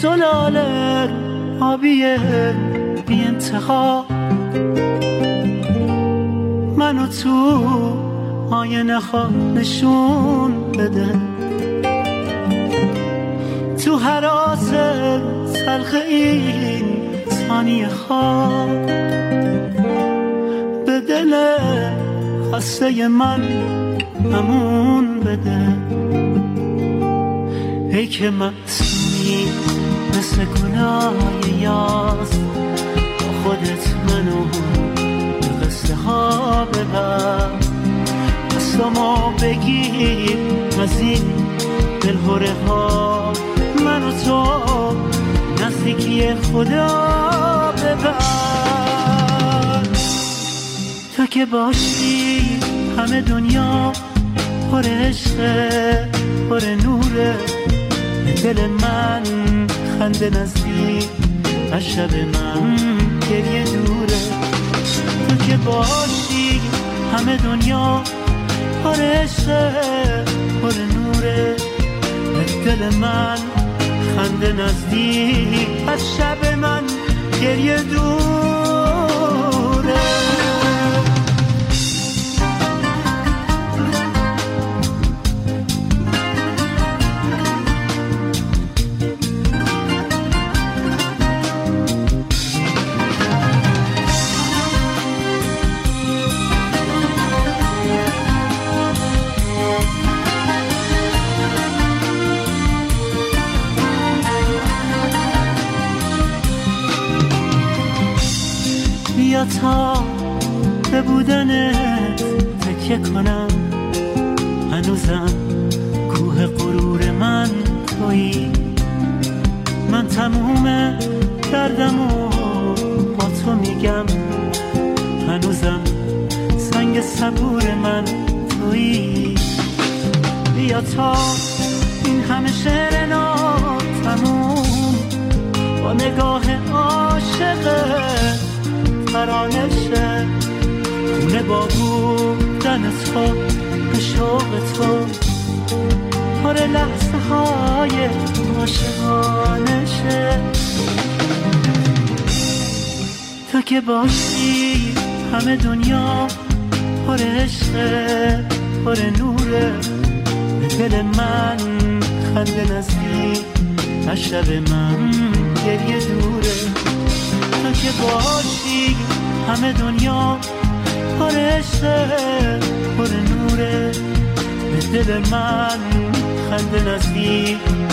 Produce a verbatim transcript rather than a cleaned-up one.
زلال آبی بی انتها منو تو آینه ها نشون بده، تو هراس تلخ این ثانیه ها به دل خسته من امون بده. ای که معصومی مثل گناه یاس، با خودت منو به قصه ها ببر، قصدمو بگیر از این دلهوره ها، منو تو نزدیکی خدا ببر. تو که باشی همه دنیا پر عشقه پر نوره، دل من خنده نزدیک از شب من گریه دوره. تو که باشی همه دنیا پر عشقه پر نوره، دل من خنده نزدیک از شب من گریه دوره. بیا تا به بودنت تکیه کنم، هنوزم کوه غرور من تویی، من تموم دردمو با تو میگم، هنوزم سنگ صبور من تویی. بیا تا این همه شعر ناتموم با نگاه عاشقت ترانشه، خونه با بودن تو به شوق تو پر لحظه های عاشقانشه. تو که باشی همه دنیا پر عشقه پر نوره، دل من خنده نزدیک از شب من گریه دوره. تو که باشی همه دنیا پر عشقه پر نوره، دل من خنده نزدیک